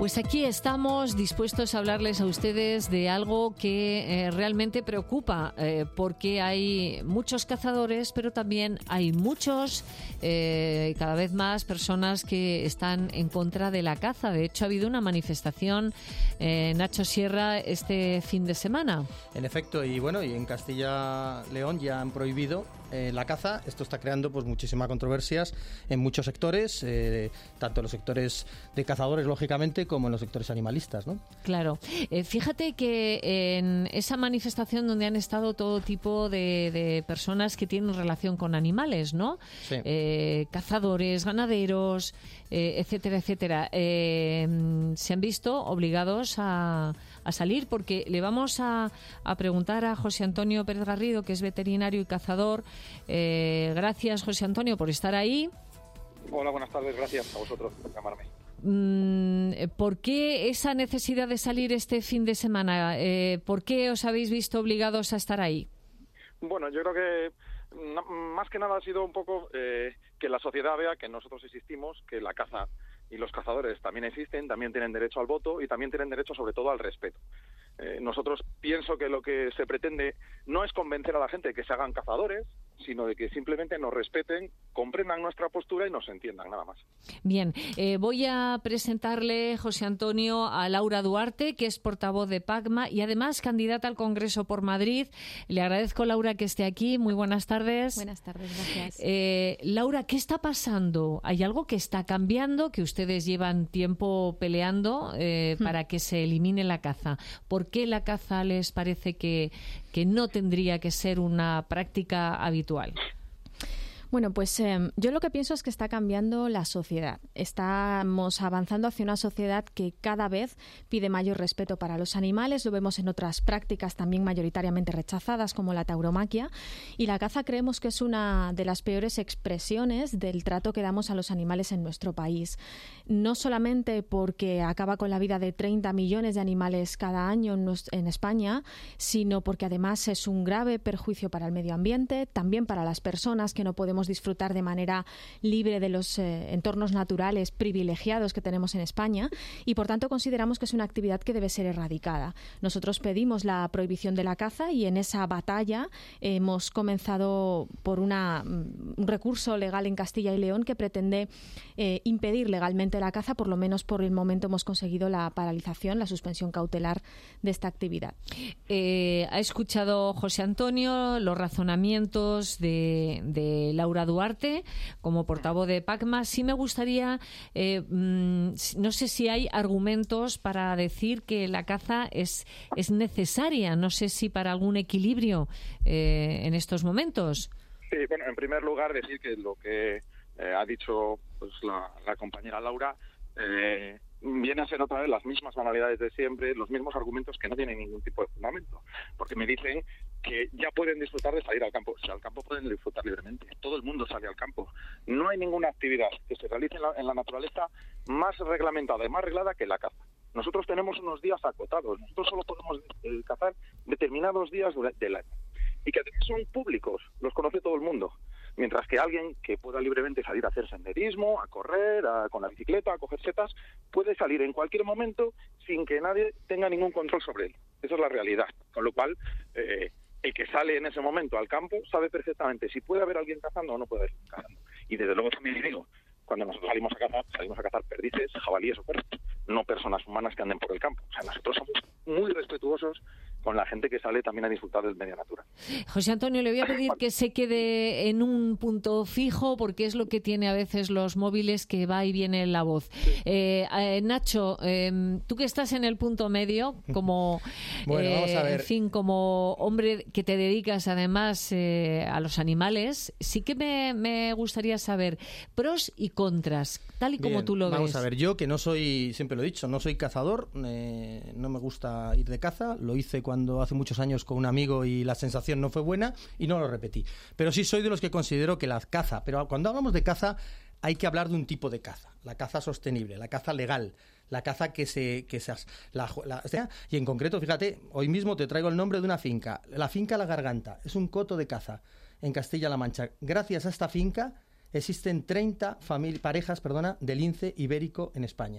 Pues aquí estamos dispuestos a hablarles a ustedes de algo que realmente preocupa, porque hay muchos cazadores, pero también hay muchos, cada vez más personas que están en contra de la caza. De hecho, ha habido una manifestación, Nacho Sierra, este fin de semana. En efecto, y bueno, y en Castilla-León ya han prohibido la caza. Esto está creando pues muchísimas controversias en muchos sectores, tanto en los sectores de cazadores, lógicamente, como en los sectores animalistas, ¿no? Claro. Fíjate que en esa manifestación donde han estado todo tipo de personas que tienen relación con animales, ¿no? Sí. Cazadores, ganaderos, etcétera, etcétera. Se han visto obligados a salir, porque le vamos a preguntar a José Antonio Pérez Garrido, que es veterinario y cazador. Gracias, José Antonio, por estar ahí. Hola, buenas tardes. Gracias a vosotros por llamarme. ¿Por qué esa necesidad de salir este fin de semana? ¿Por qué os habéis visto obligados a estar ahí? Bueno, yo creo que más que nada ha sido un poco que la sociedad vea que nosotros existimos, que la caza y los cazadores también existen, también tienen derecho al voto y también tienen derecho sobre todo al respeto. Nosotros pienso que lo que se pretende no es convencer a la gente de que se hagan cazadores, sino de que simplemente nos respeten, comprendan nuestra postura y nos entiendan, nada más. Bien, voy a presentarle, José Antonio, a Laura Duarte, que es portavoz de PACMA y además candidata al Congreso por Madrid. Le agradezco, Laura, que esté aquí. Muy buenas tardes. Buenas tardes, gracias. Laura, ¿qué está pasando? ¿Hay algo que está cambiando, que ustedes llevan tiempo peleando para que se elimine la caza? ¿Por qué la caza les parece que no tendría que ser una práctica habitual? Bueno, pues yo lo que pienso es que está cambiando la sociedad. Estamos avanzando hacia una sociedad que cada vez pide mayor respeto para los animales. Lo vemos en otras prácticas también mayoritariamente rechazadas, como la tauromaquia. Y la caza creemos que es una de las peores expresiones del trato que damos a los animales en nuestro país. No solamente porque acaba con la vida de 30 millones de animales cada año en España, sino porque además es un grave perjuicio para el medio ambiente, también para las personas que no podemos disfrutar de manera libre de los entornos naturales privilegiados que tenemos en España, y por tanto consideramos que es una actividad que debe ser erradicada. Nosotros pedimos la prohibición de la caza y en esa batalla hemos comenzado por un recurso legal en Castilla y León que pretende impedir legalmente la caza. Por lo menos por el momento hemos conseguido la paralización, la suspensión cautelar de esta actividad. Ha escuchado José Antonio los razonamientos de Laura Duarte como portavoz de PACMA. Sí me gustaría, no sé si hay argumentos para decir que la caza es necesaria, no sé si para algún equilibrio en estos momentos. Sí, bueno, en primer lugar decir que lo que ha dicho pues la compañera Laura viene a ser otra vez las mismas banalidades de siempre, los mismos argumentos que no tienen ningún tipo de fundamento, porque me dicen que ya pueden disfrutar de salir al campo. O sea, al campo pueden disfrutar libremente, todo el mundo sale al campo. No hay ninguna actividad que se realice en la naturaleza más reglamentada y más reglada que la caza. Nosotros tenemos unos días acotados, nosotros solo podemos cazar determinados días del año, y que además son públicos, los conoce todo el mundo. Mientras que alguien que pueda libremente salir a hacer senderismo, a correr, con la bicicleta, a coger setas, puede salir en cualquier momento sin que nadie tenga ningún control sobre él. Esa es la realidad. Con lo cual, el que sale en ese momento al campo sabe perfectamente si puede haber alguien cazando o no puede haber cazando. Y desde luego también digo, cuando nosotros salimos a cazar perdices, jabalíes o perros, no personas humanas que anden por el campo. O sea, nosotros somos muy respetuosos con la gente que sale también a disfrutar del medio natural. José Antonio, le voy a pedir que se quede en un punto fijo, porque es lo que tiene a veces los móviles, que va y viene la voz. Nacho, tú que estás en el punto medio, como bueno, vamos a ver. En fin, como hombre que te dedicas además a los animales, sí que me gustaría saber pros y contras, tal y como tú lo ves. Vamos a ver, yo que no soy, siempre lo he dicho, no soy cazador, no me gusta ir de caza, lo hice cuando hace muchos años con un amigo y la sensación no fue buena y no lo repetí. Pero sí soy de los que considero que la caza, pero cuando hablamos de caza hay que hablar de un tipo de caza, la caza sostenible, la caza legal, la caza y en concreto, fíjate, hoy mismo te traigo el nombre de una finca, la finca La Garganta, es un coto de caza en Castilla-La Mancha. Gracias a esta finca existen 30 parejas de lince ibérico en España.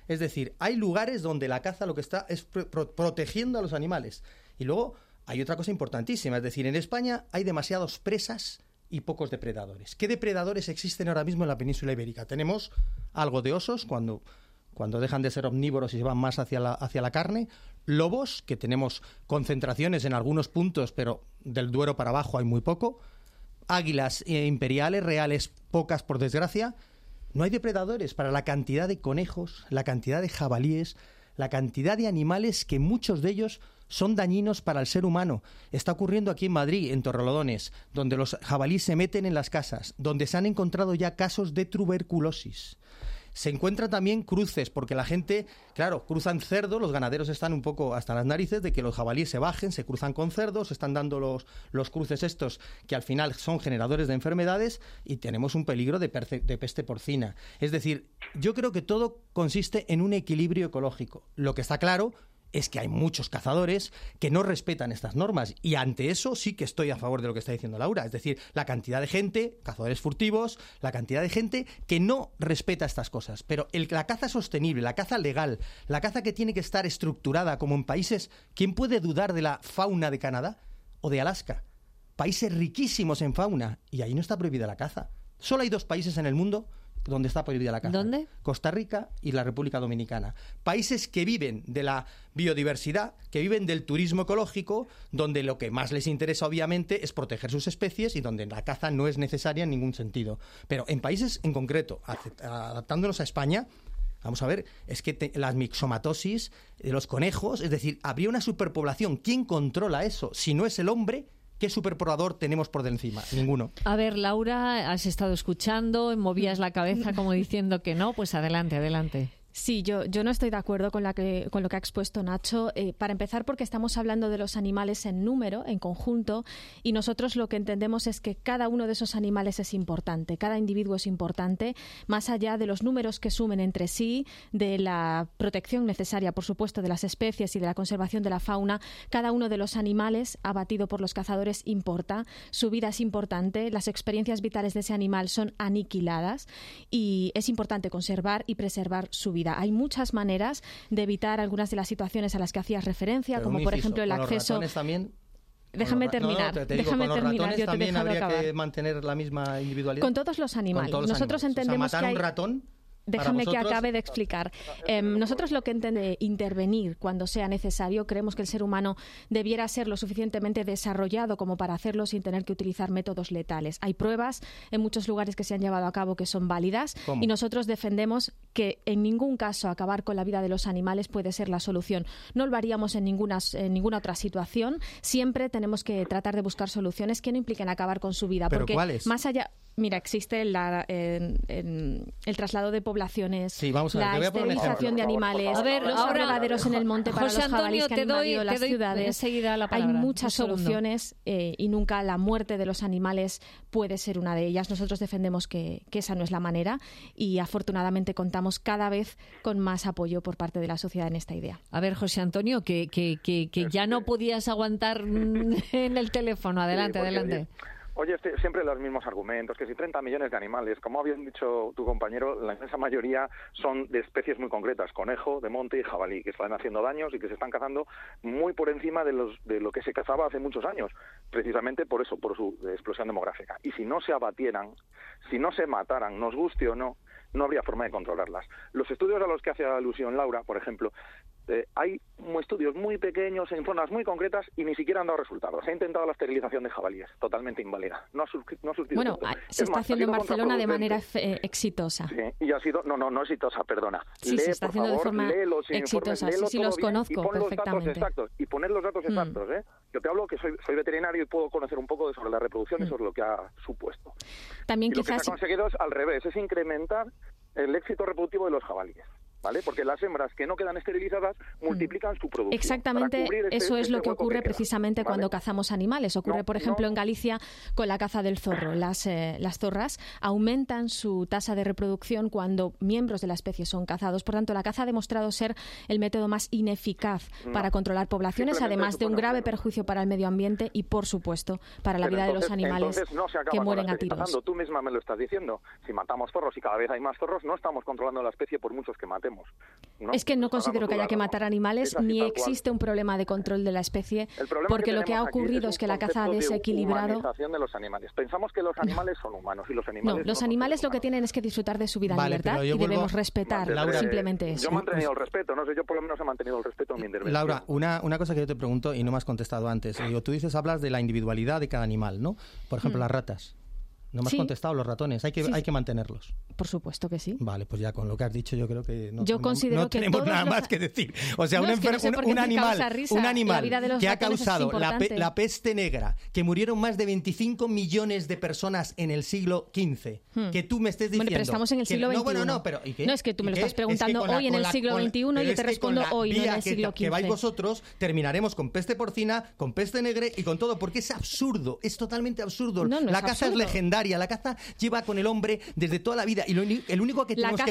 Es decir, hay lugares donde la caza lo que está es protegiendo a los animales. Y luego hay otra cosa importantísima, es decir, en España hay demasiados presas y pocos depredadores. ¿Qué depredadores existen ahora mismo en la península ibérica? Tenemos algo de osos cuando dejan de ser omnívoros y se van más hacia la carne, lobos, que tenemos concentraciones en algunos puntos, pero del Duero para abajo hay muy poco, águilas imperiales, reales, pocas por desgracia. No hay depredadores para la cantidad de conejos, la cantidad de jabalíes, la cantidad de animales que muchos de ellos son dañinos para el ser humano. Está ocurriendo aquí en Madrid, en Torrelodones, donde los jabalíes se meten en las casas, donde se han encontrado ya casos de tuberculosis. Se encuentran también cruces, porque la gente, claro, cruzan cerdos, los ganaderos están un poco hasta las narices de que los jabalíes se bajen, se cruzan con cerdos, están dando los cruces estos que al final son generadores de enfermedades y tenemos un peligro de peste porcina. Es decir, yo creo que todo consiste en un equilibrio ecológico. Lo que está claro es que hay muchos cazadores que no respetan estas normas y ante eso sí que estoy a favor de lo que está diciendo Laura, es decir, la cantidad de gente, cazadores furtivos, la cantidad de gente que no respeta estas cosas, pero la caza sostenible, la caza legal, la caza que tiene que estar estructurada como en países, ¿quién puede dudar de la fauna de Canadá o de Alaska? Países riquísimos en fauna y ahí no está prohibida la caza. Solo hay 2 países en el mundo donde está prohibida la caza. ¿Dónde? Costa Rica y la República Dominicana. Países que viven de la biodiversidad, que viven del turismo ecológico, donde lo que más les interesa obviamente es proteger sus especies y donde la caza no es necesaria en ningún sentido. Pero en países en concreto, adaptándonos a España, vamos a ver, es que las mixomatosis de los conejos, es decir, habría una superpoblación. ¿Quién controla eso? Si no es el hombre, ¿qué superpoblador tenemos por de encima? Ninguno. A ver, Laura, has estado escuchando, movías la cabeza como diciendo que no, pues adelante, adelante. Sí, yo no estoy de acuerdo con lo que ha expuesto Nacho. Para empezar, porque estamos hablando de los animales en número, en conjunto, y nosotros lo que entendemos es que cada uno de esos animales es importante, cada individuo es importante, más allá de los números que sumen entre sí, de la protección necesaria, por supuesto, de las especies y de la conservación de la fauna. Cada uno de los animales abatido por los cazadores importa, su vida es importante, las experiencias vitales de ese animal son aniquiladas y es importante conservar y preservar su vida. Hay muchas maneras de evitar algunas de las situaciones a las que hacías referencia, pero como por ejemplo el acceso. Los ratones también. Déjame terminar. Déjame terminar. Yo te he también dejado habría acabar. que mantener la misma individualidad. Con todos los animales. Con todos los Nosotros animales. entendemos matar que hay... un ratón. Déjame que acabe de explicar. Nosotros lo que entendemos intervenir cuando sea necesario, creemos que el ser humano debiera ser lo suficientemente desarrollado como para hacerlo sin tener que utilizar métodos letales. Hay pruebas en muchos lugares que se han llevado a cabo que son válidas. ¿Cómo? Y nosotros defendemos que en ningún caso acabar con la vida de los animales puede ser la solución. No lo haríamos en ninguna otra situación. Siempre tenemos que tratar de buscar soluciones que no impliquen acabar con su vida. ¿Pero porque cuáles? Más allá... Mira, existe el traslado de poblaciones, sí, vamos a ver, la esterilización de animales, a ver, los ahora, abrevaderos en el monte para José los jabalíes Antonio, que han invadido las ciudades. Enseguida la Hay palabra. muchas soluciones y nunca la muerte de los animales puede ser una de ellas. Nosotros defendemos que esa no es la manera y afortunadamente contamos cada vez con más apoyo por parte de la sociedad en esta idea. A ver, José Antonio, que ya no podías aguantar en el teléfono. Adelante, sí, porque, adelante. Oye, siempre los mismos argumentos, que si 30 millones de animales, como habían dicho tu compañero, la inmensa mayoría son de especies muy concretas, conejo, de monte y jabalí, que están haciendo daños y que se están cazando muy por encima de lo que se cazaba hace muchos años, precisamente por eso, por su explosión demográfica. Y si no se abatieran, si no se mataran, nos guste o no, no habría forma de controlarlas. Los estudios a los que hace alusión Laura, por ejemplo, hay estudios muy pequeños en zonas muy concretas y ni siquiera han dado resultados. Se ha intentado la esterilización de jabalíes, totalmente inválida. No ha surtido bueno, se está haciendo en Barcelona de manera exitosa. Sí, y ha sido, no exitosa, perdona. Sí, se está haciendo de forma exitosa. Sí, los conozco perfectamente. Y poner los datos exactos. Yo te hablo que soy veterinario y puedo conocer un poco sobre la reproducción y sobre lo que ha supuesto. También y lo que se ha conseguido es al revés, es incrementar el éxito reproductivo de los jabalíes. ¿Vale? Porque las hembras que no quedan esterilizadas multiplican su producción. Exactamente, eso es lo que ocurre precisamente cuando cazamos animales. Ocurre, por ejemplo, en Galicia con la caza del zorro. Las zorras aumentan su tasa de reproducción cuando miembros de la especie son cazados. Por tanto, la caza ha demostrado ser el método más ineficaz para controlar poblaciones, además de un grave perjuicio para el medio ambiente y, por supuesto, para la vida de los animales que mueren a tiros. Tú misma me lo estás diciendo. Si matamos zorros y cada vez hay más zorros, no estamos controlando la especie por muchos que matemos. matemos. ¿no? Es que no considero que haya que matar animales, ni existe un problema de control de la especie, porque lo que ha ocurrido es que la caza ha desequilibrado. De los animales. Pensamos que los animales son humanos y los animales los animales lo que tienen es que disfrutar de su vida en libertad y debemos respetar simplemente eso. Yo he mantenido el respeto, no sé, yo por lo menos he mantenido el respeto en mi intervención. Laura, una cosa que yo te pregunto y no me has contestado antes. Tú hablas de la individualidad de cada animal, ¿no? Por ejemplo, las ratas. No me has contestado, los ratones. Hay que mantenerlos. Por supuesto que sí. Vale, pues ya con lo que has dicho yo creo que no tenemos nada más que decir. O sea, un animal que ha causado la peste negra, que murieron más de 25 millones de personas en el siglo XV. Que tú me estés diciendo... Bueno, pero estamos en el siglo XXI. No, es que tú me lo estás preguntando hoy en el siglo XXI y yo te respondo hoy, no en el siglo XV. Que vais vosotros, terminaremos con peste porcina, con peste negra y con todo, porque es absurdo, es totalmente absurdo. La caza es legendaria. La caza lleva con el hombre desde toda la vida y el único que tenemos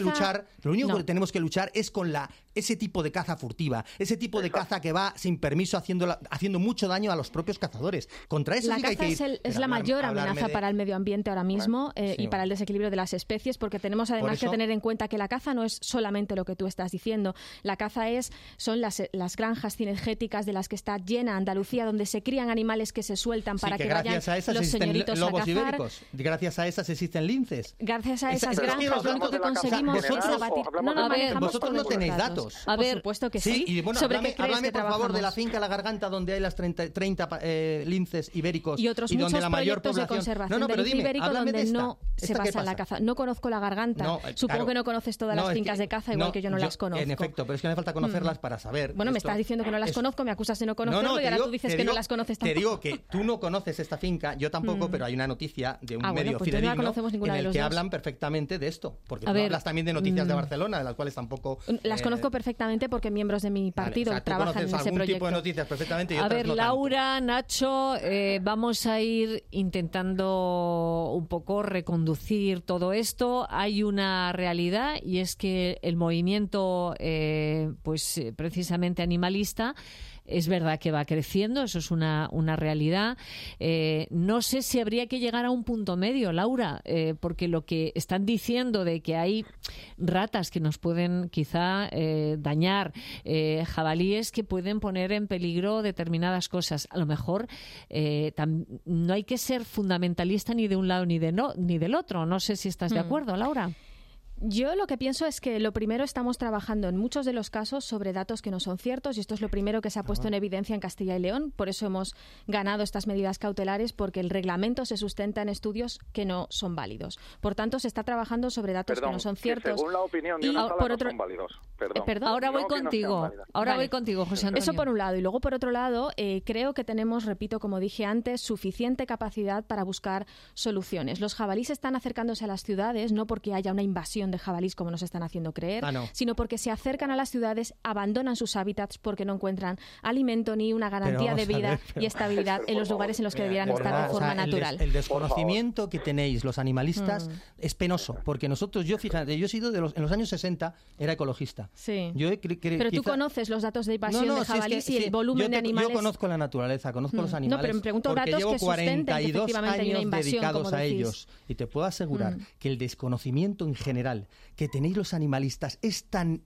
que luchar es con ese tipo de caza furtiva, ese tipo de caza que va sin permiso haciendo mucho daño a los propios cazadores. Contra eso sí que hay que ir. La caza es la mayor amenaza para el medio ambiente ahora mismo y para el desequilibrio de las especies, porque tenemos además que tener en cuenta que la caza no es solamente lo que tú estás diciendo. La caza son las granjas cinegéticas de las que está llena Andalucía, donde se crían animales que se sueltan para que vayan los señoritos a cazar. Gracias a esas existen linces. Gracias a esas granjas lo único que conseguimos es abatir. Vosotros no tenéis datos. Por supuesto que sí. Y bueno, háblame por favor de la finca La Garganta, donde hay las 30 linces ibéricos y otros muchos donde la mayor proyectos población... de conservación del lince ibérico donde no se basa en la caza. No conozco La Garganta. Supongo que no conoces todas las fincas de caza, igual que yo no las conozco. En efecto, pero es que me hace falta conocerlas para saber. Bueno, me estás diciendo que no las conozco, me acusas de no conocerlo y ahora tú dices que no las conoces tampoco. Te digo que tú no conoces esta finca, yo tampoco, pero hay una noticia de un medio fidedigno en el que hablan perfectamente de esto, porque tú hablas también de Noticias de Barcelona, de las cuales tampoco... Las conozco perfectamente porque miembros de mi partido trabajan en ese proyecto. Tipo de noticias perfectamente y otras a ver, no Laura, tanto. Nacho, vamos a ir intentando un poco reconducir todo esto. Hay una realidad y es que el movimiento, precisamente animalista, es verdad que va creciendo, eso es una realidad. No sé si habría que llegar a un punto medio, Laura, porque lo que están diciendo de que hay ratas que nos pueden quizá dañar, jabalíes que pueden poner en peligro determinadas cosas. A lo mejor no hay que ser fundamentalista ni de un lado ni del otro. No sé si estás de acuerdo, Laura. Yo lo que pienso es que lo primero estamos trabajando en muchos de los casos sobre datos que no son ciertos y esto es lo primero que se ha puesto en evidencia en Castilla y León. Por eso hemos ganado estas medidas cautelares porque el reglamento se sustenta en estudios que no son válidos. Por tanto, se está trabajando sobre datos que no son ciertos. Según la opinión de una sala no son válidos. Ahora voy contigo, José Antonio. Eso por un lado. Y luego por otro lado, creo que tenemos, repito, como dije antes, suficiente capacidad para buscar soluciones. Los jabalíes están acercándose a las ciudades no porque haya una invasión de jabalís como nos están haciendo creer, sino porque se acercan a las ciudades, abandonan sus hábitats porque no encuentran alimento ni una garantía de vida y estabilidad en los lugares en los que debieran estar de forma natural. El desconocimiento que tenéis los animalistas es penoso, porque yo he sido en los años 60 era ecologista. Sí. Pero tú conoces los datos de invasión de jabalís y el volumen de animales. Yo conozco la naturaleza, conozco los animales. No, pero me pregunto datos llevo que sustenten que efectivamente hay una invasión, dedicados como a decís. ellos. Y te puedo asegurar que el desconocimiento en general que tenéis los animalistas es tan,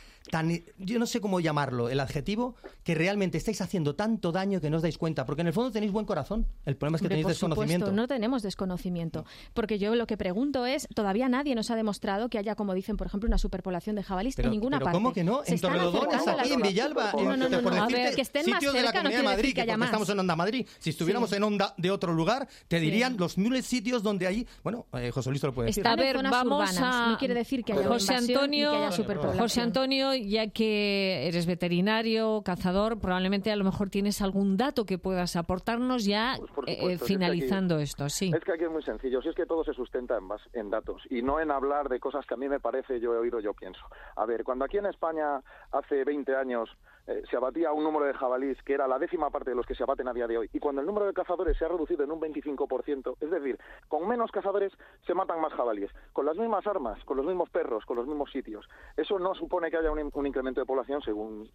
yo no sé cómo llamarlo, el adjetivo, que realmente estáis haciendo tanto daño que no os dais cuenta, porque en el fondo tenéis buen corazón. El problema es que tenéis desconocimiento. No tenemos desconocimiento, porque yo lo que pregunto es, todavía nadie nos ha demostrado que haya, como dicen, por ejemplo, una superpoblación de jabalíes en ninguna parte. ¿Cómo que no? En Torrelodones, aquí en Villalba, a ver, que estén más sitios de la cerca, Comunidad de Madrid, que haya más. Estamos en Onda Madrid. Si estuviéramos en Onda de otro lugar, te dirían los miles sitios donde hay, José Luis te lo puede decir. Están en zonas urbanas, no quiere decir que haya José Antonio, que haya superpoblación. José Antonio, ya que eres veterinario, cazador, probablemente a lo mejor tienes algún dato que puedas aportarnos ya finalizando esto. Sí. Es que aquí es muy sencillo, si es que todo se sustenta en datos y no en hablar de cosas que a mí me parece, yo he oído, yo pienso. A ver, cuando aquí en España hace 20 años se abatía un número de jabalís que era la 10ª parte de los que se abaten a día de hoy, y cuando el número de cazadores se ha reducido en un 25%, es decir, con menos cazadores se matan más jabalíes, con las mismas armas, con los mismos perros, con los mismos sitios. Eso no supone que haya un incremento de población según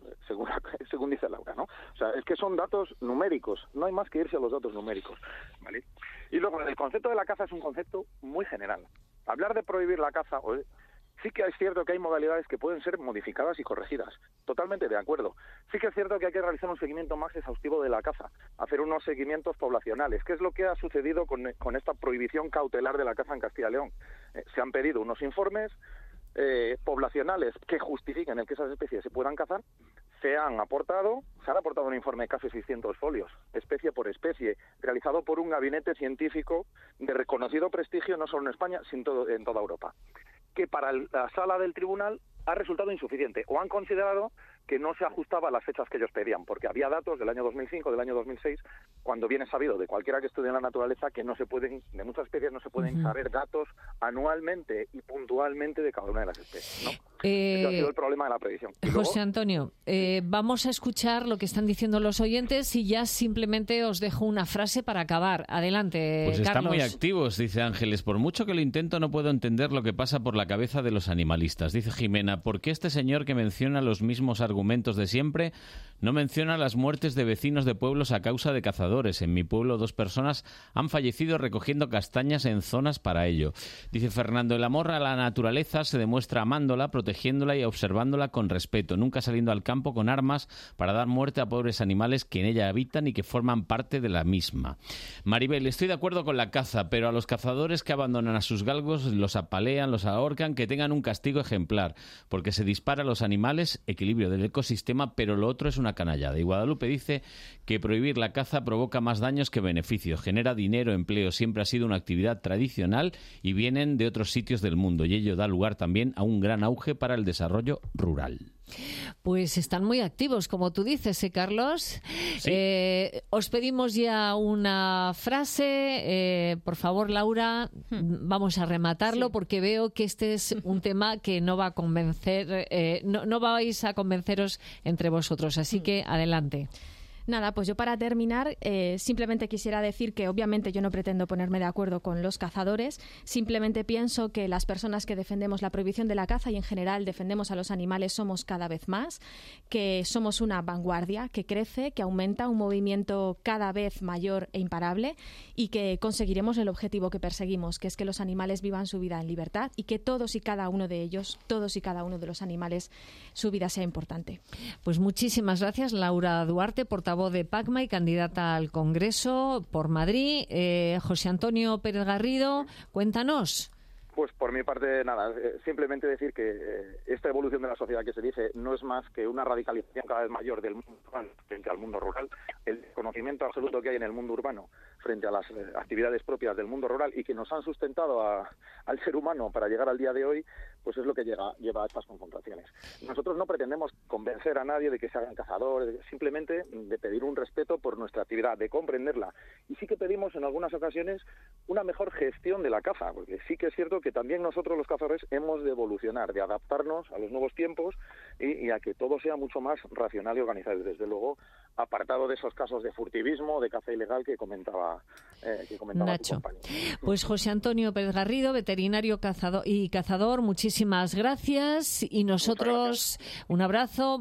dice Laura, ¿no? O sea, es que son datos numéricos, no hay más que irse a los datos numéricos, ¿vale? Y luego, el concepto de la caza es un concepto muy general. Hablar de prohibir la caza Sí que es cierto que hay modalidades que pueden ser modificadas y corregidas. Totalmente de acuerdo. Sí que es cierto que hay que realizar un seguimiento más exhaustivo de la caza, hacer unos seguimientos poblacionales. ¿Qué es lo que ha sucedido con esta prohibición cautelar de la caza en Castilla y León? Se han pedido unos informes poblacionales que justifiquen el que esas especies se puedan cazar. Se han aportado un informe de casi 600 folios, especie por especie, realizado por un gabinete científico de reconocido prestigio no solo en España, sino en toda Europa, que para la sala del tribunal ha resultado insuficiente, o han considerado que no se ajustaba a las fechas que ellos pedían, porque había datos del año 2005, del año 2006, cuando viene sabido de cualquiera que estudie la naturaleza que no se pueden, de muchas especies no se pueden saber datos anualmente y puntualmente de cada una de las especies, ¿no? Ese ha sido el problema de la predicción. José Antonio, vamos a escuchar lo que están diciendo los oyentes y ya simplemente os dejo una frase para acabar. Adelante, pues Carlos. Están muy activos, dice Ángeles. Por mucho que lo intento, no puedo entender lo que pasa por la cabeza de los animalistas. Dice Jimena, ¿por qué este señor que menciona los mismos argumentos de siempre no menciona las muertes de vecinos de pueblos a causa de cazadores? En mi pueblo 2 personas han fallecido recogiendo castañas en zonas para ello. Dice Fernando, el amor a la naturaleza se demuestra amándola, protegiéndola y observándola con respeto, nunca saliendo al campo con armas para dar muerte a pobres animales que en ella habitan y que forman parte de la misma. Maribel, estoy de acuerdo con la caza, pero a los cazadores que abandonan a sus galgos, los apalean, los ahorcan, que tengan un castigo ejemplar, porque se dispara a los animales, equilibrio del ecosistema, pero lo otro es una canallada. Y Guadalupe dice que prohibir la caza provoca más daños que beneficios, genera dinero, empleo, siempre ha sido una actividad tradicional y vienen de otros sitios del mundo, y ello da lugar también a un gran auge para el desarrollo rural. Pues están muy activos, como tú dices, Carlos. Sí. Os pedimos ya una frase. Por favor, Laura, vamos a rematarlo porque veo que este es un tema que no va a convencer, no vais a convenceros entre vosotros. Así que adelante. Nada, pues yo para terminar simplemente quisiera decir que obviamente yo no pretendo ponerme de acuerdo con los cazadores, simplemente pienso que las personas que defendemos la prohibición de la caza y en general defendemos a los animales somos cada vez más, que somos una vanguardia que crece, que aumenta, un movimiento cada vez mayor e imparable y que conseguiremos el objetivo que perseguimos, que es que los animales vivan su vida en libertad y que todos y cada uno de ellos, todos y cada uno de los animales, su vida sea importante. Pues muchísimas gracias, Laura Duarte, portavoz de PACMA y candidata al Congreso por Madrid. José Antonio Pérez Garrido, cuéntanos. Pues por mi parte, nada, simplemente decir que esta evolución de la sociedad que se dice no es más que una radicalización cada vez mayor del mundo urbano frente al mundo rural. El conocimiento absoluto que hay en el mundo urbano frente a las actividades propias del mundo rural y que nos han sustentado al ser humano para llegar al día de hoy, pues es lo que lleva a estas confrontaciones. Nosotros no pretendemos convencer a nadie de que se hagan cazadores, simplemente de pedir un respeto por nuestra actividad, de comprenderla. Y sí que pedimos en algunas ocasiones una mejor gestión de la caza, porque sí que es cierto que también nosotros los cazadores hemos de evolucionar, de adaptarnos a los nuevos tiempos y a que todo sea mucho más racional y organizado. Desde luego, apartado de esos casos de furtivismo, de caza ilegal que comentaba Nacho. Tu compañero. Pues José Antonio Pérez Garrido, veterinario cazador, muchísimas gracias y nosotros un abrazo.